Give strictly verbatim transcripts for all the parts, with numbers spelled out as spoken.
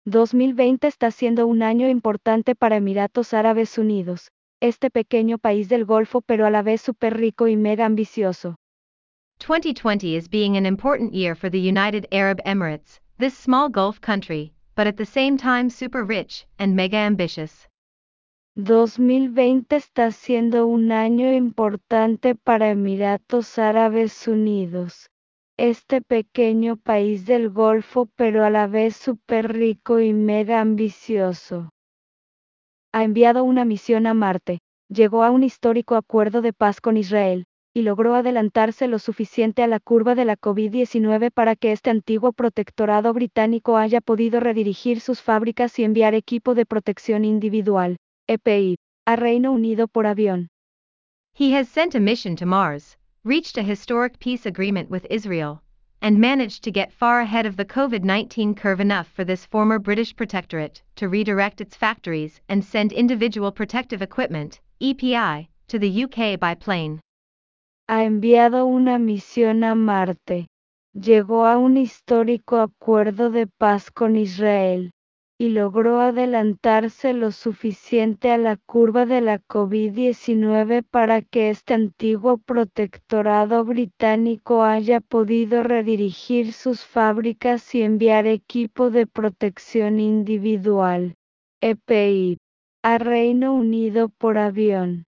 dos mil veinte está siendo un año importante para Emiratos Árabes Unidos, este pequeño país del Golfo pero a la vez súper rico y mega ambicioso. twenty twenty is being an important year for the United Arab Emirates, this small Gulf country, but at the same time super rich and mega ambitious. dos mil veinte está siendo un año importante para Emiratos Árabes Unidos, este pequeño país del Golfo pero a la vez súper rico y mega ambicioso. Ha enviado una misión a Marte, llegó a un histórico acuerdo de paz con Israel, y logró adelantarse lo suficiente a la curva de la COVID diecinueve para que este antiguo protectorado británico haya podido redirigir sus fábricas y enviar equipo de protección individual, E P I, a Reino Unido por avión. He has sent a mission to Mars, reached a historic peace agreement with Israel, and managed to get far ahead of the COVID nineteen curve enough for this former British protectorate to redirect its factories and send individual protective equipment, E P I, to the U K by plane. Ha enviado una misión a Marte, llegó a un histórico acuerdo de paz con Israel, y logró adelantarse lo suficiente a la curva de la COVID diecinueve para que este antiguo protectorado británico haya podido redirigir sus fábricas y enviar equipo de protección individual, E P I, a Reino Unido por avión.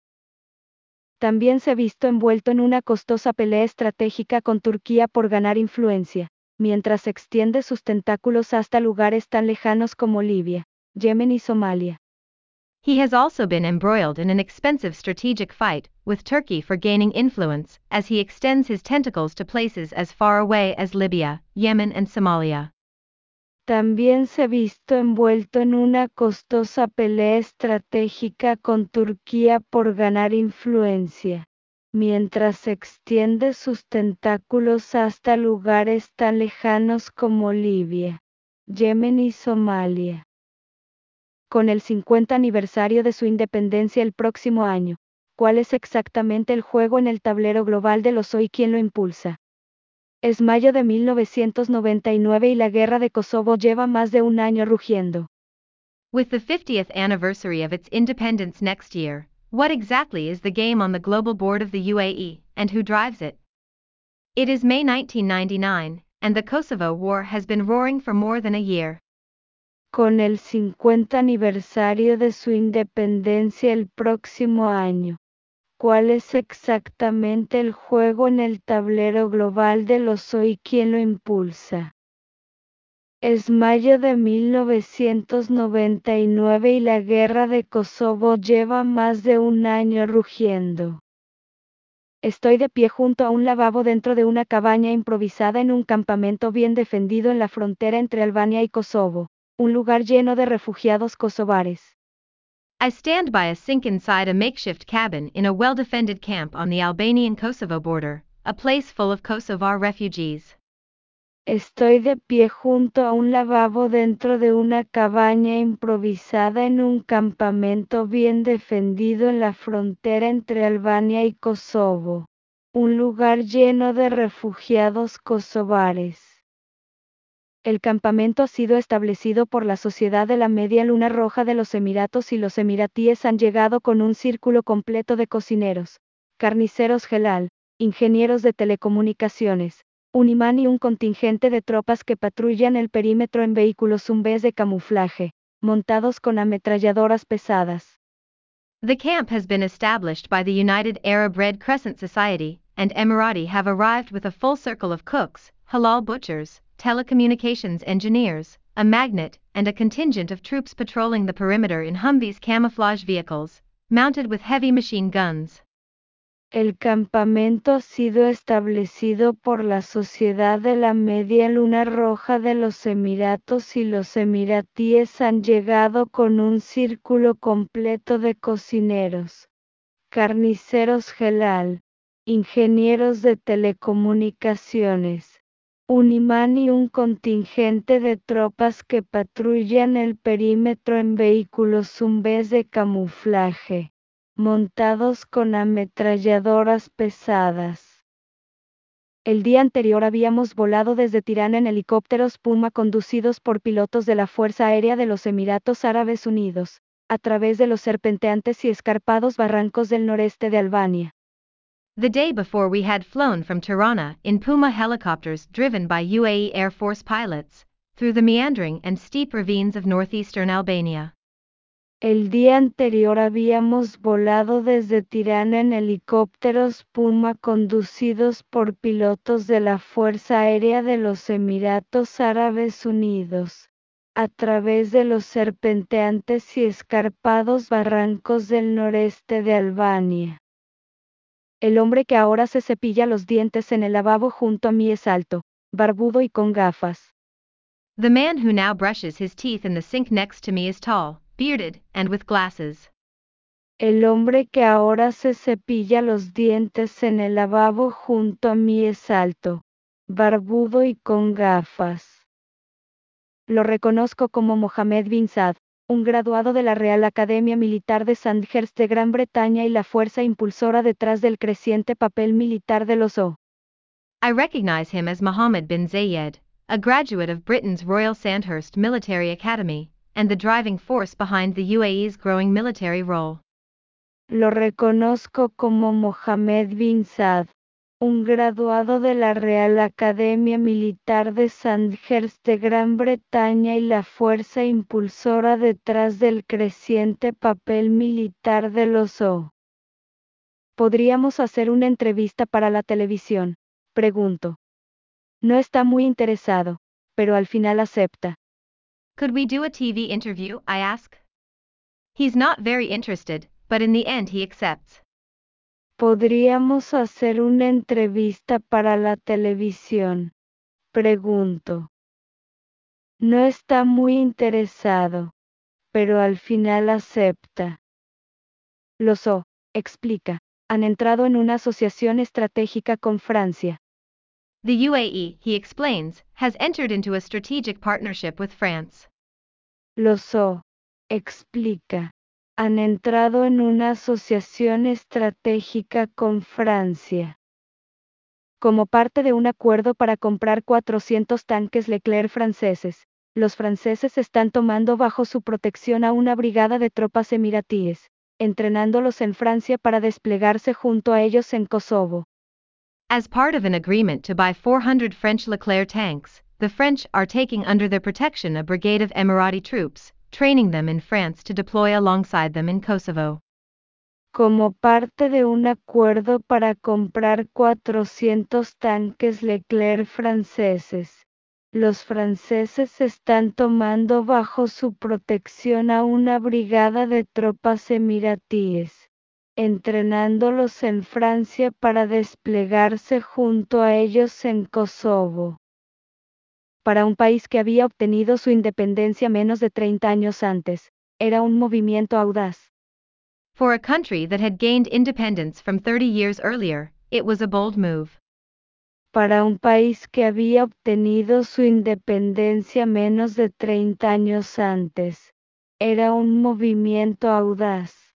También se ha visto envuelto en una costosa pelea estratégica con Turquía por ganar influencia, mientras extiende sus tentáculos hasta lugares tan lejanos como Libia, Yemen y Somalia. He has also been embroiled in an expensive strategic fight with Turkey for gaining influence as he extends his tentacles to places as far away as Libya, Yemen and Somalia. También se ha visto envuelto en una costosa pelea estratégica con Turquía por ganar influencia, mientras extiende sus tentáculos hasta lugares tan lejanos como Libia, Yemen y Somalia. Con el cincuenta aniversario de su independencia el próximo año, ¿cuál es exactamente el juego en el tablero global de los hoy? ¿Quién lo impulsa? Es mayo de mil novecientos noventa y nueve y la guerra de Kosovo lleva más de un año rugiendo. With the fiftieth anniversary of its independence next year, what exactly is the game on the global board of the U A E, and who drives it? It is May nineteen ninety-nine, and the Kosovo War has been roaring for more than a year. Con el cincuenta aniversario de su independencia el próximo año, ¿cuál es exactamente el juego en el tablero global de los hoy? ¿Quién lo impulsa? Es mayo de mil novecientos noventa y nueve y la guerra de Kosovo lleva más de un año rugiendo. Estoy de pie junto a un lavabo dentro de una cabaña improvisada en un campamento bien defendido en la frontera entre Albania y Kosovo, un lugar lleno de refugiados kosovares. I stand by a sink inside a makeshift cabin in a well-defended camp on the Albanian-Kosovo border, a place full of Kosovar refugees. Estoy de pie junto a un lavabo dentro de una cabaña improvisada en un campamento bien defendido en la frontera entre Albania y Kosovo, un lugar lleno de refugiados kosovares. El campamento ha sido establecido por la Sociedad de la Media Luna Roja de los Emiratos y los emiratíes han llegado con un círculo completo de cocineros, carniceros halal, ingenieros de telecomunicaciones, un imán y un contingente de tropas que patrullan el perímetro en vehículos zumbés de camuflaje, montados con ametralladoras pesadas. The camp has been established by the United Arab Red Crescent Society, and Emirati have arrived with a full circle of cooks, halal butchers, telecommunications engineers, a magnet, and a contingent of troops patrolling the perimeter in Humvees camouflage vehicles, mounted with heavy machine guns. El campamento ha sido establecido por la Sociedad de la Media Luna Roja de los Emiratos y los emiratíes han llegado con un círculo completo de cocineros, carniceros halal, ingenieros de telecomunicaciones, un imán y un contingente de tropas que patrullan el perímetro en vehículos zumbés de camuflaje, montados con ametralladoras pesadas. El día anterior habíamos volado desde Tirana en helicópteros Puma conducidos por pilotos de la Fuerza Aérea de los Emiratos Árabes Unidos, a través de los serpenteantes y escarpados barrancos del noreste de Albania. The day before we had flown from Tirana in Puma helicopters driven by U A E Air Force pilots, through the meandering and steep ravines of northeastern Albania. El día anterior habíamos volado desde Tirana en helicópteros Puma conducidos por pilotos de la Fuerza Aérea de los Emiratos Árabes Unidos, a través de los serpenteantes y escarpados barrancos del noreste de Albania. El hombre que ahora se cepilla los dientes en el lavabo junto a mí es alto, barbudo y con gafas. The man who now brushes his teeth in the sink next to me is tall, bearded, and with glasses. El hombre que ahora se cepilla los dientes en el lavabo junto a mí es alto, barbudo y con gafas. Lo reconozco como Mohammed bin Saad, un graduado de la Real Academia Militar de Sandhurst de Gran Bretaña y la fuerza impulsora detrás del creciente papel militar de los O. I recognize him as Mohammed bin Zayed, a graduate of Britain's Royal Sandhurst Military Academy, and the driving force behind the U A E's growing military role. Lo reconozco como Mohammed bin Saad, un graduado de la Real Academia Militar de Sandhurst de Gran Bretaña y la fuerza impulsora detrás del creciente papel militar de los O. ¿Podríamos hacer una entrevista para la televisión?, pregunto. No está muy interesado, pero al final acepta. Could we do a T V interview? I ask. He's not very interested, but in the end he accepts. ¿Podríamos hacer una entrevista para la televisión?, pregunto. No está muy interesado, pero al final acepta. Los O, explica, han entrado en una asociación estratégica con Francia. The U A E, he explains, has entered into a strategic partnership with France. Los O, explica, han entrado en una asociación estratégica con Francia. Como parte de un acuerdo para comprar cuatrocientos tanques Leclerc franceses, los franceses están tomando bajo su protección a una brigada de tropas emiratíes, entrenándolos en Francia para desplegarse junto a ellos en Kosovo. As part of an agreement to buy four hundred French Leclerc tanks, the French are taking under their protection a brigade of Emirati troops, training them in France to deploy alongside them in Kosovo. Como parte de un acuerdo para comprar cuatrocientos tanques Leclerc franceses, los franceses están tomando bajo su protección a una brigada de tropas emiratíes, entrenándolos en Francia para desplegarse junto a ellos en Kosovo. Para un país que había obtenido su independencia menos de treinta años antes, era un movimiento audaz. For a country that had gained independence from thirty years earlier, it was a bold move. Para un país que había obtenido su independencia menos de treinta años antes, era un movimiento audaz.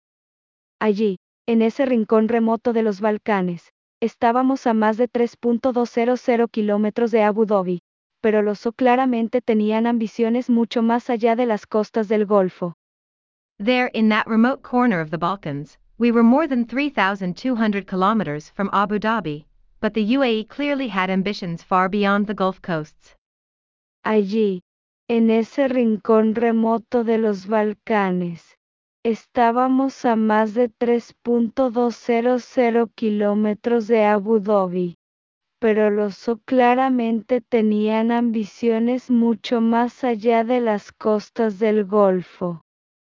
Allí, en ese rincón remoto de los Balcanes, estábamos a más de tres punto doscientos kilómetros de Abu Dhabi, pero los O claramente tenían ambiciones mucho más allá de las costas del Golfo. There, in that remote corner of the Balkans, we were more than three thousand two hundred kilometers from Abu Dhabi, but the U A E clearly had ambitions far beyond the Gulf coasts. Allí, en ese rincón remoto de los Balcanes, estábamos a más de tres punto doscientos kilómetros de Abu Dhabi, pero los O claramente tenían ambiciones mucho más allá de las costas del Golfo.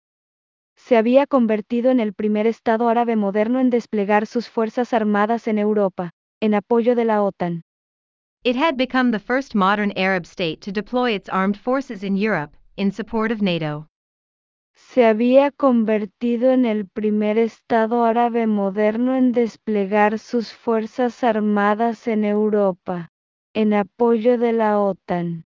Se había convertido en el primer Estado árabe moderno en desplegar sus fuerzas armadas en Europa, en apoyo de la OTAN. It had become the first modern Arab state to deploy its armed forces in Europe, in support of NATO. Se había convertido en el primer Estado árabe moderno en desplegar sus fuerzas armadas en Europa, en apoyo de la OTAN.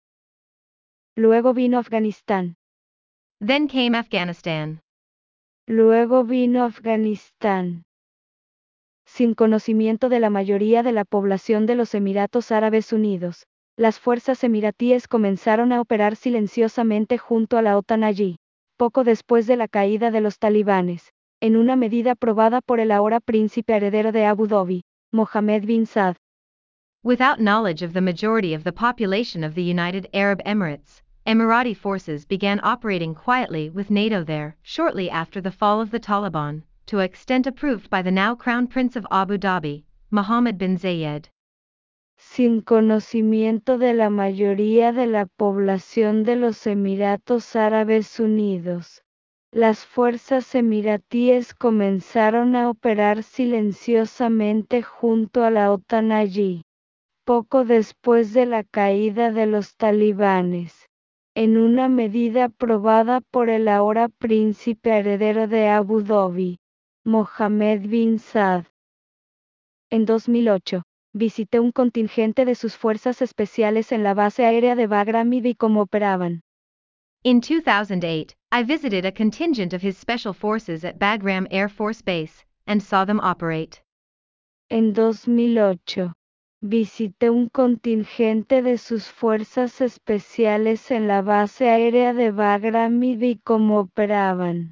Luego vino Afganistán. Then came Afghanistan. Luego vino Afganistán. Sin conocimiento de la mayoría de la población de los Emiratos Árabes Unidos, las fuerzas emiratíes comenzaron a operar silenciosamente junto a la OTAN allí, poco después de la caída de los talibanes, en una medida aprobada por el ahora príncipe heredero de Abu Dhabi, Mohammed bin Saad. Without knowledge of the majority of the population of the United Arab Emirates, Emirati forces began operating quietly with NATO there shortly after the fall of the Taliban, to an extent approved by the now Crown Prince of Abu Dhabi, Mohammed bin Zayed. Sin conocimiento de la mayoría de la población de los Emiratos Árabes Unidos, las fuerzas emiratíes comenzaron a operar silenciosamente junto a la OTAN allí, poco después de la caída de los talibanes, en una medida aprobada por el ahora príncipe heredero de Abu Dhabi, Mohammed bin Saad. En dos mil ocho, visité un contingente de sus fuerzas especiales en la base aérea de Bagram y vi cómo operaban. In two thousand eight, I visited a contingent of his special forces at Bagram Air Force Base, and saw them operate. En dos mil ocho, visité un contingente de sus fuerzas especiales en la base aérea de Bagram y vi cómo operaban.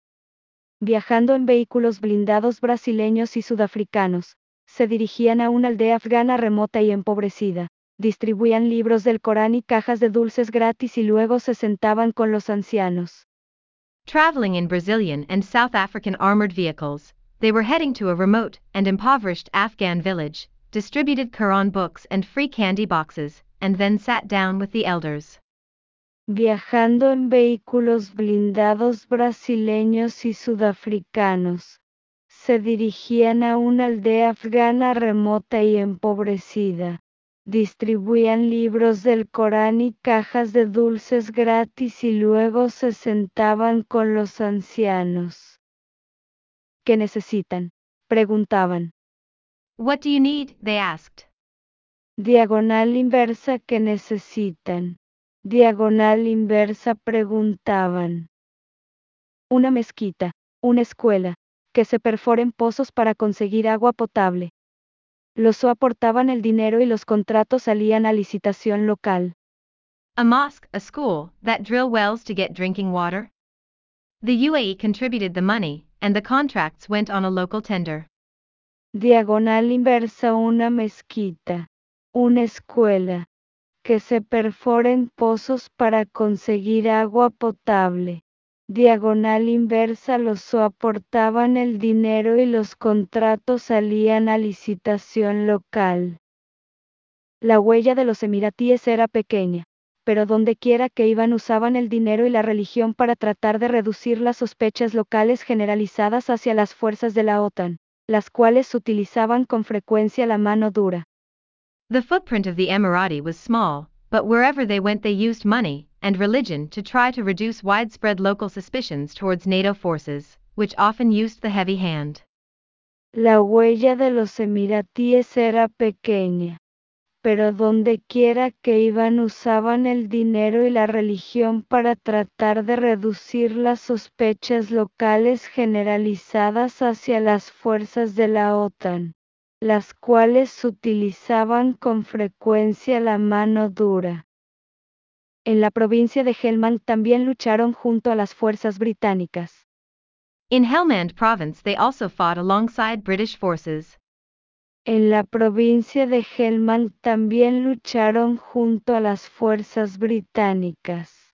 Viajando en vehículos blindados brasileños y sudafricanos, se dirigían a una aldea afgana remota y empobrecida, distribuían libros del Corán y cajas de dulces gratis y luego se sentaban con los ancianos. Traveling in Brazilian and South African armored vehicles, they were heading to a remote and impoverished Afghan village, distributed Quran books and free candy boxes, and then sat down with the elders. Viajando en vehículos blindados brasileños y sudafricanos, se dirigían a una aldea afgana remota y empobrecida, distribuían libros del Corán y cajas de dulces gratis y luego se sentaban con los ancianos. ¿Qué necesitan?, preguntaban. What do you need? They asked. Diagonal inversa, ¿qué necesitan? Diagonal inversa, preguntaban. Una mezquita, una escuela, que se perforen pozos para conseguir agua potable. Los O aportaban el dinero y los contratos salían a licitación local. A mosque, a school, that drill wells to get drinking water? The U A E contributed the money, and the contracts went on a local tender. Diagonal inversa, una mezquita, una escuela, que se perforen pozos para conseguir agua potable. Diagonal inversa, los O aportaban el dinero y los contratos salían a licitación local. La huella de los emiratíes era pequeña, pero donde quiera que iban usaban el dinero y la religión para tratar de reducir las sospechas locales generalizadas hacia las fuerzas de la OTAN, las cuales utilizaban con frecuencia la mano dura. The footprint of the Emirati was small, but wherever they went they used money and religion to try to reduce widespread local suspicions towards NATO forces, which often used the heavy hand. La huella de los emiratíes era pequeña, pero donde quiera que iban usaban el dinero y la religión para tratar de reducir las sospechas locales generalizadas hacia las fuerzas de la OTAN, las cuales utilizaban con frecuencia la mano dura. En la provincia de Helmand también lucharon junto a las fuerzas británicas. In Helmand province they also fought alongside British forces. En la provincia de Helmand también lucharon junto a las fuerzas británicas.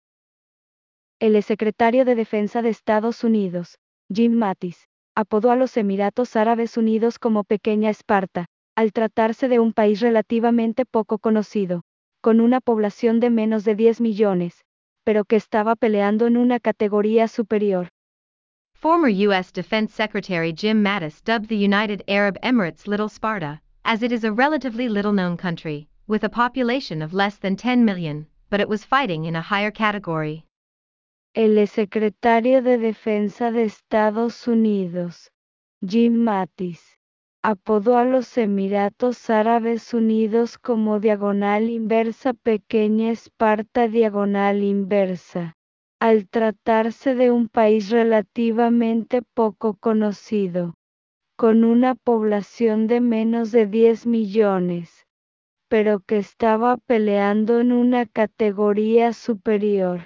El secretario de Defensa de Estados Unidos, Jim Mattis, apodó a los Emiratos Árabes Unidos como Pequeña Esparta, al tratarse de un país relativamente poco conocido, con una población de menos de diez millones, pero que estaba peleando en una categoría superior. Former U S Defense Secretary Jim Mattis dubbed the United Arab Emirates Little Sparta, as it is a relatively little-known country, with a population of less than ten million, but it was fighting in a higher category. El secretario de Defensa de Estados Unidos, Jim Mattis, apodó a los Emiratos Árabes Unidos como diagonal inversa Pequeña Esparta diagonal inversa, al tratarse de un país relativamente poco conocido, con una población de menos de diez millones, pero que estaba peleando en una categoría superior.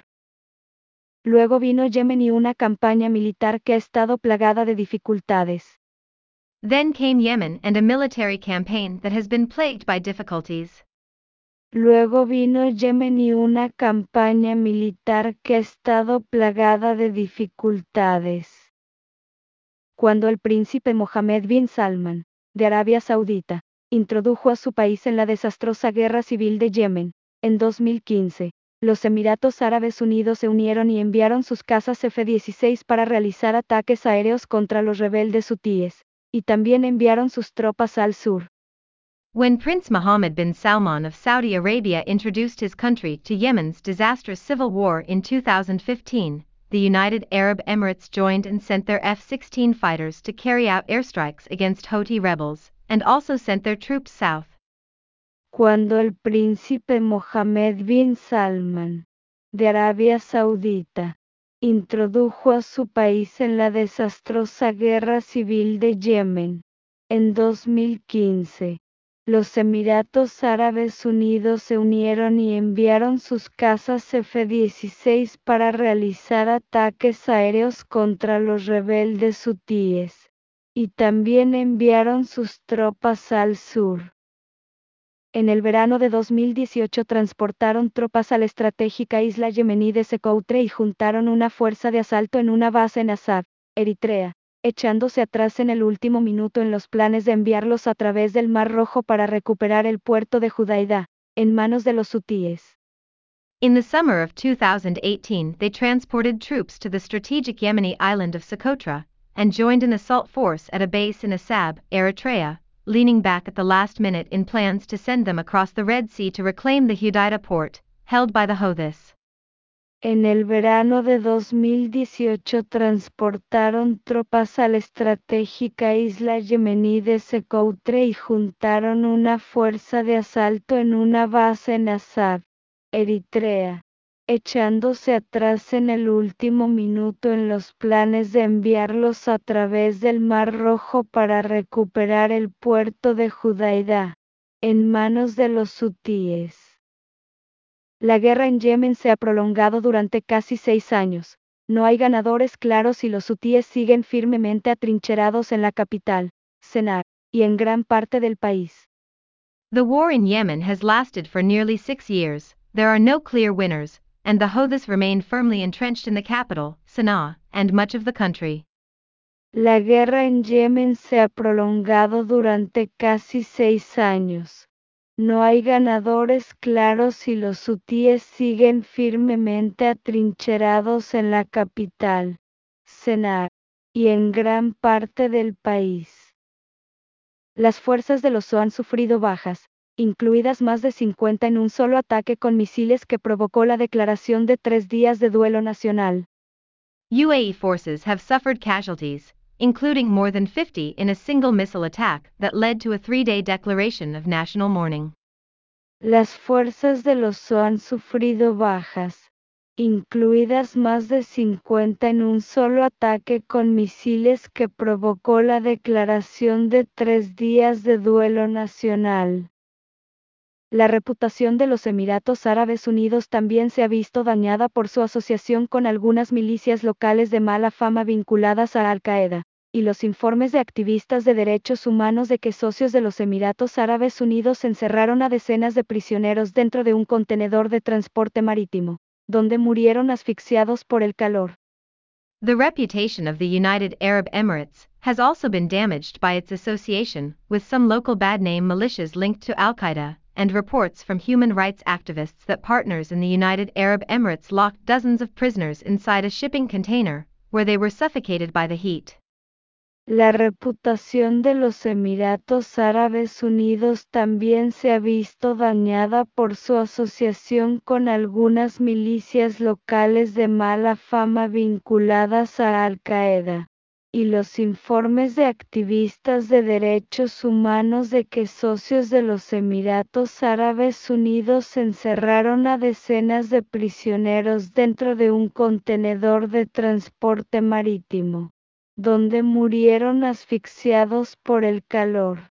Luego vino Yemen y una campaña militar que ha estado plagada de dificultades. Then came Yemen and a military campaign that has been plagued by difficulties. Luego vino Yemen y una campaña militar que ha estado plagada de dificultades. Cuando el príncipe Mohammed bin Salman, de Arabia Saudita, introdujo a su país en la desastrosa guerra civil de Yemen, en dos mil quince, los Emiratos Árabes Unidos se unieron y enviaron sus cazas F dieciséis para realizar ataques aéreos contra los rebeldes hutíes, y también enviaron sus tropas al sur. When Prince Mohammed bin Salman of Saudi Arabia introduced his country to Yemen's disastrous civil war in two thousand fifteen, the United Arab Emirates joined and sent their F sixteen fighters to carry out airstrikes against Houthi rebels, and also sent their troops south. Cuando el príncipe Mohammed bin Salman, de Arabia Saudita, introdujo a su país en la desastrosa guerra civil de Yemen, en dos mil quince, los Emiratos Árabes Unidos se unieron y enviaron sus cazas F dieciséis para realizar ataques aéreos contra los rebeldes hutíes, y también enviaron sus tropas al sur. En el verano de dos mil dieciocho transportaron tropas a la estratégica isla yemení de Secoutre y juntaron una fuerza de asalto en una base en Assab, Eritrea, echándose atrás en el último minuto en los planes de enviarlos a través del Mar Rojo para recuperar el puerto de Judaidah, en manos de los hutíes. In the summer of two thousand eighteen, they transported troops to the strategic Yemeni island of Socotra, and joined an assault force at a base in Assab, Eritrea, leaning back at the last minute in plans to send them across the Red Sea to reclaim the Hudaydah port, held by the Houthis. En el verano de dos mil dieciocho transportaron tropas a la estratégica isla yemení de Secoutre y juntaron una fuerza de asalto en una base en Assab, Eritrea, echándose atrás en el último minuto en los planes de enviarlos a través del Mar Rojo para recuperar el puerto de Judaidah, en manos de los hutíes. La guerra en Yemen se ha prolongado durante casi seis años. No hay ganadores claros y los hutíes siguen firmemente atrincherados en la capital, Sennar, y en gran parte del país. The war in Yemen has lasted for nearly six years, there are no clear winners, and the Houthis remain firmly entrenched in the capital, Sana'a, and much of the country. La guerra en Yemen se ha prolongado durante casi seis años. No hay ganadores claros y los hutíes siguen firmemente atrincherados en la capital, Sennar, y en gran parte del país. Las fuerzas del O S O han sufrido bajas, incluidas más de cincuenta en un solo ataque con misiles que provocó la declaración de tres días de duelo nacional. U A E forces have suffered casualties, including more than fifty in a single missile attack that led to a three-day declaration of national mourning. Las fuerzas del O S O han sufrido bajas, incluidas más de cincuenta en un solo ataque con misiles que provocó la declaración de tres días de duelo nacional. La reputación de los Emiratos Árabes Unidos también se ha visto dañada por su asociación con algunas milicias locales de mala fama vinculadas a Al-Qaeda, y los informes de activistas de derechos humanos de que socios de los Emiratos Árabes Unidos encerraron a decenas de prisioneros dentro de un contenedor de transporte marítimo, donde murieron asfixiados por el calor. The reputation of the United Arab Emirates has also been damaged by its association with some local bad-name militias linked to Al-Qaeda, and reports from human rights activists that partners in the United Arab Emirates locked dozens of prisoners inside a shipping container, where they were suffocated by the heat. La reputación de los Emiratos Árabes Unidos también se ha visto dañada por su asociación con algunas milicias locales de mala fama vinculadas a Al-Qaeda, y los informes de activistas de derechos humanos de que socios de los Emiratos Árabes Unidos encerraron a decenas de prisioneros dentro de un contenedor de transporte marítimo, donde murieron asfixiados por el calor.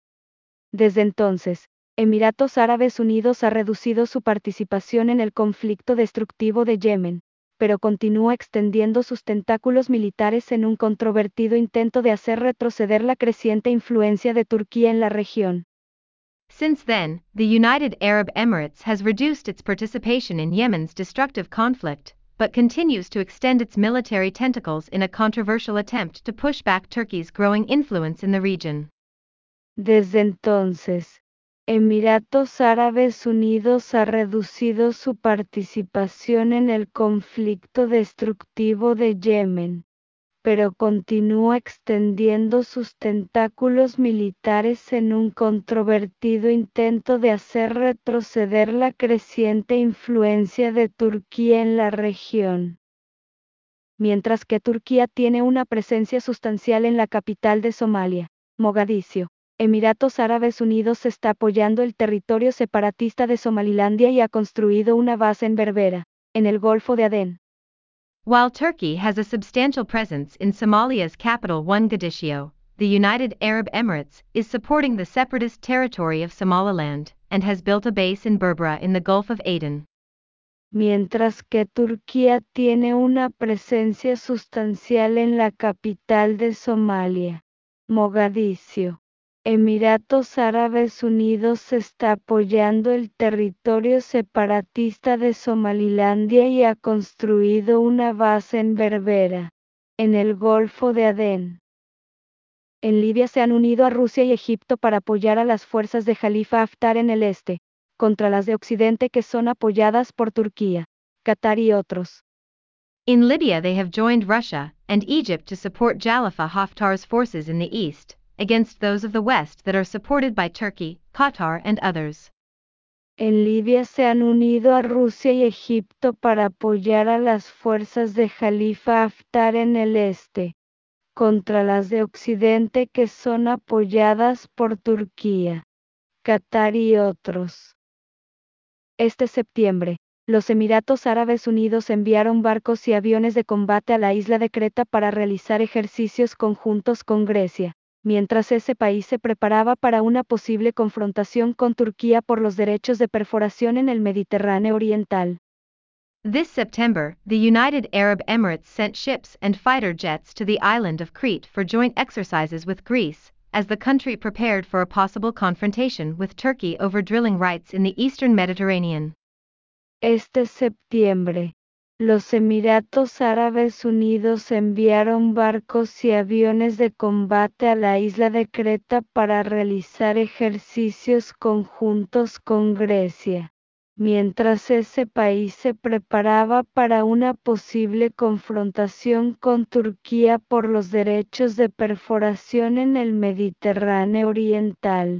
Desde entonces, Emiratos Árabes Unidos ha reducido su participación en el conflicto destructivo de Yemen, pero continúa extendiendo sus tentáculos militares en un controvertido intento de hacer retroceder la creciente influencia de Turquía en la región. Since then, the United Arab Emirates has reduced its participation in Yemen's destructive conflict, but continues to extend its military tentacles in a controversial attempt to push back Turkey's growing influence in the region. Desde entonces, Emiratos Árabes Unidos ha reducido su participación en el conflicto destructivo de Yemen, pero continúa extendiendo sus tentáculos militares en un controvertido intento de hacer retroceder la creciente influencia de Turquía en la región. Mientras que Turquía tiene una presencia sustancial en la capital de Somalia, Mogadiscio, Emiratos Árabes Unidos está apoyando el territorio separatista de Somalilandia y ha construido una base en Berbera, en el Golfo de Adén. While Turkey has a substantial presence in Somalia's capital Mogadiscio, the United Arab Emirates is supporting the separatist territory of Somaliland and has built a base in Berbera in the Gulf of Aden. Mientras que Turquía tiene una presencia sustancial en la capital de Somalia, Mogadiscio, Emiratos Árabes Unidos está apoyando el territorio separatista de Somalilandia y ha construido una base en Berbera, en el Golfo de Adén. En Libia se han unido a Rusia y Egipto para apoyar a las fuerzas de Jalifa Haftar en el este, contra las de Occidente que son apoyadas por Turquía, Qatar y otros. In Libya they have joined Russia and Egypt to support Jalifa Haftar's forces in the east, against those of the west that are supported by Turkey, Qatar and others. En Libia se han unido a Rusia y Egipto para apoyar a las fuerzas de Jalifa Haftar en el este, contra las de Occidente que son apoyadas por Turquía, Qatar y otros. Este septiembre, los Emiratos Árabes Unidos enviaron barcos y aviones de combate a la isla de Creta para realizar ejercicios conjuntos con Grecia, mientras ese país se preparaba para una posible confrontación con Turquía por los derechos de perforación en el Mediterráneo Oriental. This September, the United Arab Emirates sent ships and fighter jets to the island of Crete for joint exercises with Greece, as the country prepared for a possible confrontation with Turkey over drilling rights in the eastern Mediterranean. Este septiembre, los Emiratos Árabes Unidos enviaron barcos y aviones de combate a la isla de Creta para realizar ejercicios conjuntos con Grecia, mientras ese país se preparaba para una posible confrontación con Turquía por los derechos de perforación en el Mediterráneo Oriental.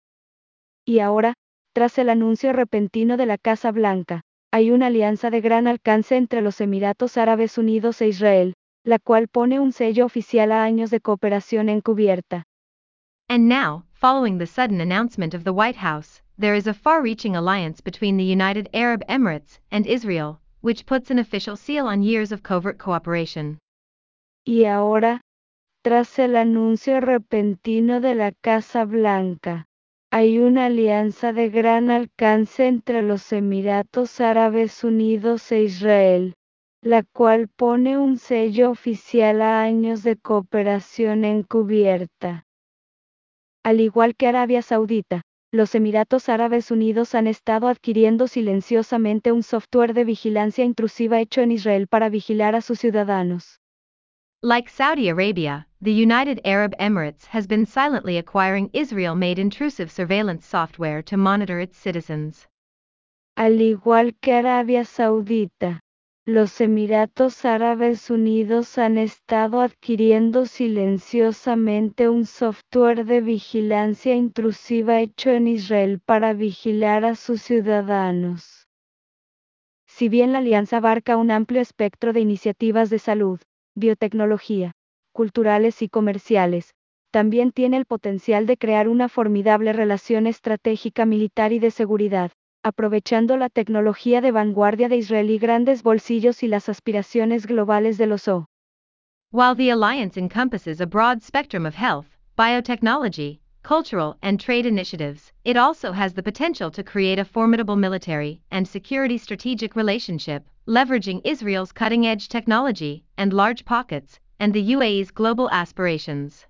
Y ahora, tras el anuncio repentino de la Casa Blanca, hay una alianza de gran alcance entre los Emiratos Árabes Unidos e Israel, la cual pone un sello oficial a años de cooperación encubierta. And now, following the sudden announcement of the White House, there is a far-reaching alliance between the United Arab Emirates and Israel, which puts an official seal on years of covert cooperation. Y ahora, tras el anuncio repentino de la Casa Blanca, hay una alianza de gran alcance entre los Emiratos Árabes Unidos e Israel, la cual pone un sello oficial a años de cooperación encubierta. Al igual que Arabia Saudita, los Emiratos Árabes Unidos han estado adquiriendo silenciosamente un software de vigilancia intrusiva hecho en Israel para vigilar a sus ciudadanos. Like Saudi Arabia, the United Arab Emirates has been silently acquiring Israel-made intrusive surveillance software to monitor its citizens. Al igual que Arabia Saudita, los Emiratos Árabes Unidos han estado adquiriendo silenciosamente un software de vigilancia intrusiva hecho en Israel para vigilar a sus ciudadanos. Si bien la alianza abarca un amplio espectro de iniciativas de salud, biotecnología, culturales y comerciales, también tiene el potencial de crear una formidable relación estratégica militar y de seguridad, aprovechando la tecnología de vanguardia de Israel y grandes bolsillos y las aspiraciones globales de los O. While the alliance encompasses a broad spectrum of health, biotechnology, cultural, and trade initiatives, it also has the potential to create a formidable military and security strategic relationship, leveraging Israel's cutting-edge technology and large pockets, and the U A E's global aspirations.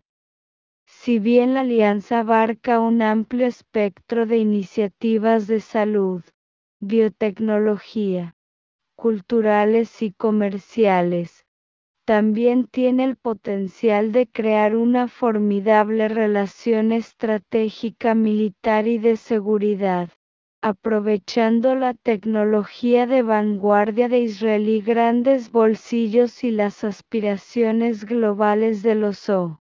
Si bien la alianza abarca un amplio espectro de iniciativas de salud, biotecnología, culturales y comerciales, también tiene el potencial de crear una formidable relación estratégica militar y de seguridad, aprovechando la tecnología de vanguardia de Israel y grandes bolsillos y las aspiraciones globales de los O.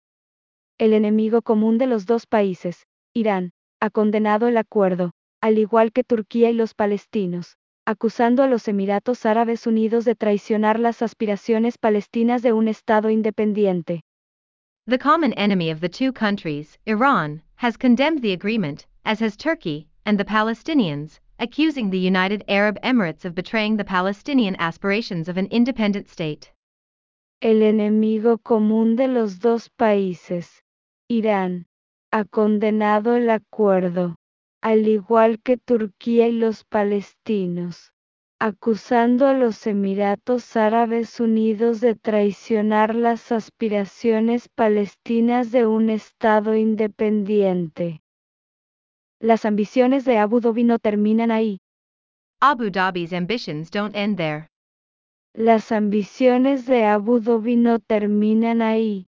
El enemigo común de los dos países, Irán, ha condenado el acuerdo, al igual que Turquía y los palestinos, acusando a los Emiratos Árabes Unidos de traicionar las aspiraciones palestinas de un Estado independiente. The common enemy of the two countries, Iran, has condemned the agreement, as has Turkey, and the Palestinians, accusing the United Arab Emirates of betraying the Palestinian aspirations of an independent state. El enemigo común de los dos países, Irán, ha condenado el acuerdo, al igual que Turquía y los palestinos, acusando a los Emiratos Árabes Unidos de traicionar las aspiraciones palestinas de un Estado independiente. Las ambiciones de Abu Dhabi no terminan ahí. Abu Dhabi's ambitions don't end there. Las ambiciones de Abu Dhabi no terminan ahí.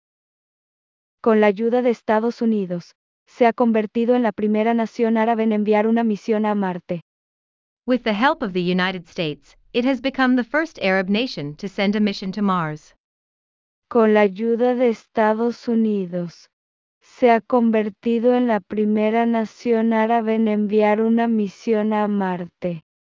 Con la ayuda de Estados Unidos, se ha convertido en la primera nación árabe en enviar una misión a Marte. With the help of the United States, it has become the first Arab nation to send a mission to Mars. Con la ayuda de Estados Unidos, se ha convertido en la primera nación árabe en enviar una misión a Marte.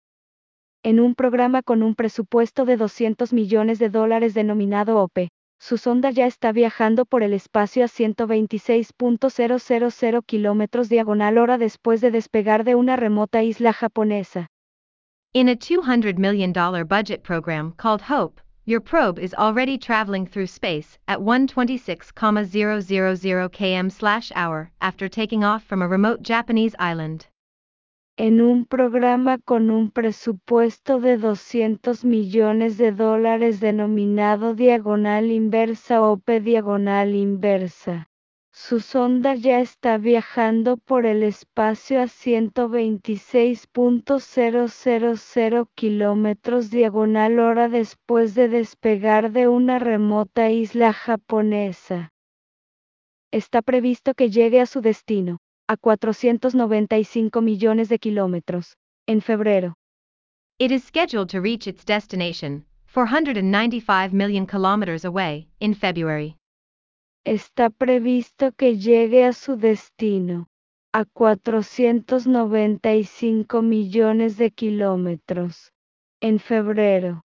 En un programa con un presupuesto de doscientos millones de dólares denominado O P E, su sonda ya está viajando por el espacio a ciento veintiséis punto cero cero cero kilómetros diagonal hora después de despegar de una remota isla japonesa. In a two hundred million dollars budget program called HOPE, your probe is already traveling through space at one hundred twenty-six thousand kilometers per hour after taking off from a remote Japanese island. En un programa con un presupuesto de doscientos millones de dólares denominado Diagonal Inversa O P E Diagonal Inversa, su sonda ya está viajando por el espacio a ciento veintiséis punto cero cero cero kilómetros diagonal hora después de despegar de una remota isla japonesa. Está previsto que llegue a su destino, a cuatrocientos noventa y cinco millones de kilómetros, en febrero. It is scheduled to reach its destination, four hundred ninety-five million kilometers away, in February. Está previsto que llegue a su destino, a cuatrocientos noventa y cinco millones de kilómetros, en febrero.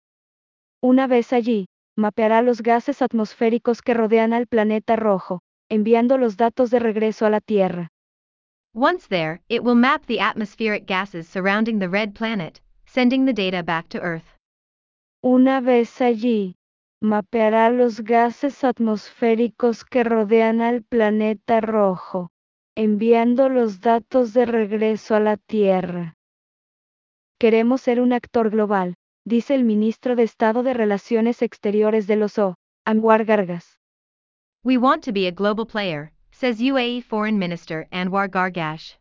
Una vez allí, mapeará los gases atmosféricos que rodean al planeta rojo, enviando los datos de regreso a la Tierra. Once there, it will map the atmospheric gases surrounding the red planet, sending the data back to Earth. Una vez allí, mapeará los gases atmosféricos que rodean al planeta rojo, enviando los datos de regreso a la Tierra. Queremos ser un actor global, dice el ministro de Estado de Relaciones Exteriores de los O, Anwar Gargas. We want to be a global player, says U A E Foreign Minister Anwar Gargash.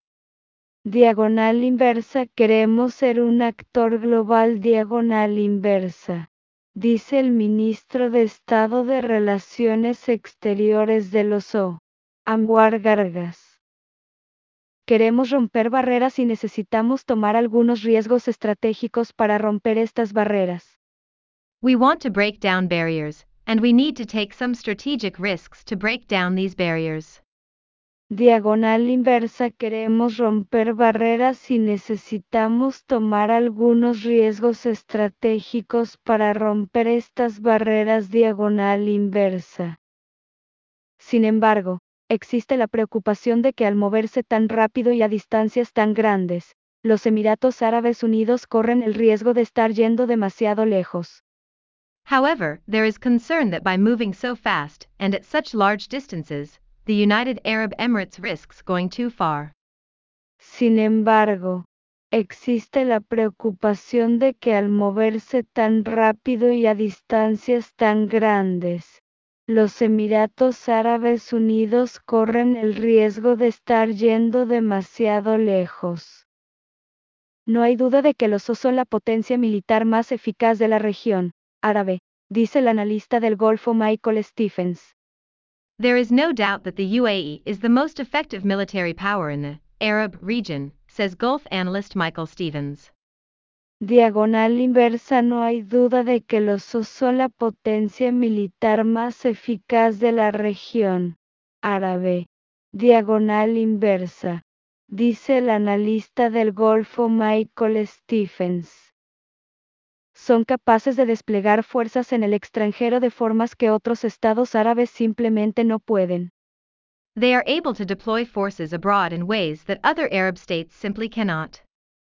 Diagonal inversa. Queremos ser un actor global. Diagonal inversa, dice el ministro de Estado de Relaciones Exteriores de los O, Anwar Gargas. Queremos romper barreras y necesitamos tomar algunos riesgos estratégicos para romper estas barreras. We want to break down barriers, and we need to take some strategic risks to break down these barriers. Diagonal inversa. Queremos romper barreras y necesitamos tomar algunos riesgos estratégicos para romper estas barreras. Diagonal inversa. Sin embargo, existe la preocupación de que al moverse tan rápido y a distancias tan grandes, los Emiratos Árabes Unidos corren el riesgo de estar yendo demasiado lejos. However, there is concern that by moving so fast and at such large distances, the United Arab Emirates risks going too far. Sin embargo, existe la preocupación de que al moverse tan rápido y a distancias tan grandes, los Emiratos Árabes Unidos corren el riesgo de estar yendo demasiado lejos. No hay duda de que los U A E son la potencia militar más eficaz de la región árabe, dice el analista del Golfo Michael Stephens. There is no doubt that the U A E is the most effective military power in the Arab region, says Gulf analyst Michael Stephens. Diagonal inversa. No hay duda de que los U A E son la potencia militar más eficaz de la región árabe. Diagonal inversa, dice el analista del Golfo Michael Stephens. Son capaces de desplegar fuerzas en el extranjero de formas que otros estados árabes simplemente no pueden. They are able to deploy forces abroad in ways that other Arab states simply cannot.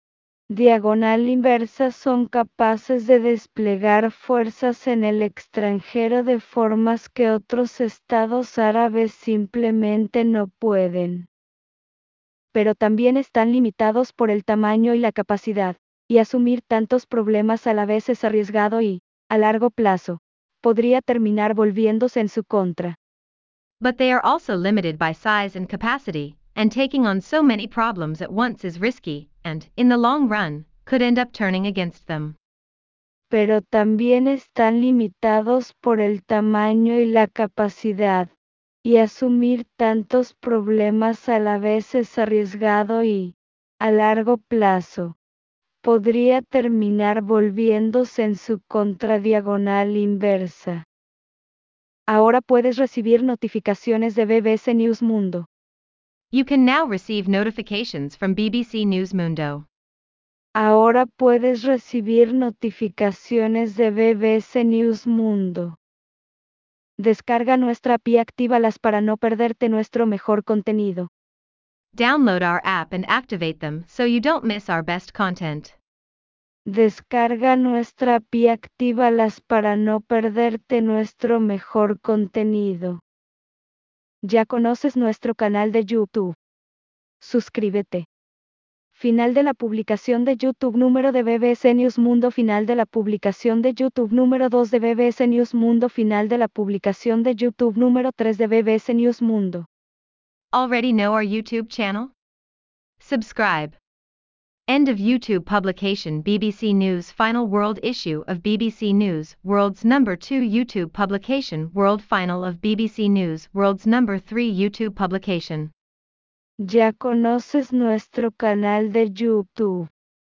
Diagonal inversa. Son capaces de desplegar fuerzas en el extranjero de formas que otros estados árabes simplemente no pueden. Pero también están limitados por el tamaño y la capacidad, y asumir tantos problemas a la vez es arriesgado y, a largo plazo, podría terminar volviéndose en su contra. But they are also limited by size and capacity, and taking on so many problems at once is risky, and, in the long run, could end up turning against them. Pero también están limitados por el tamaño y la capacidad, y asumir tantos problemas a la vez es arriesgado y, a largo plazo, podría terminar volviéndose en su contra. Diagonal inversa. Ahora puedes recibir notificaciones de B B C News Mundo. You can now receive notifications from B B C News Mundo. Ahora puedes recibir notificaciones de B B C News Mundo. Descarga nuestra app y actívalas para no perderte nuestro mejor contenido. Download our app and activate them so you don't miss our best content. Descarga nuestra app y actívalas para no perderte nuestro mejor contenido. ¿Ya conoces nuestro canal de YouTube? Suscríbete. Final de la publicación de YouTube número de B B C News Mundo. Final de la publicación de YouTube número dos de B B C News Mundo. Final de la publicación de YouTube número tres de B B C News Mundo. Already know our YouTube channel? Subscribe. End of YouTube publication. B B C News Final World Issue of B B C News World's Number two YouTube Publication. World Final of B B C News World's Number three YouTube Publication. ¿Ya conoces nuestro canal de YouTube?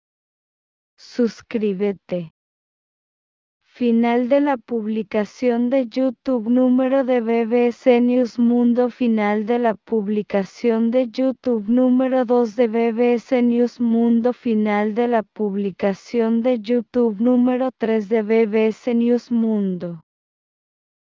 Suscríbete. Final de la publicación de YouTube número de B B C News Mundo. Final de la publicación de YouTube número dos de B B C News Mundo. Final de la publicación de YouTube número tres de B B C News Mundo.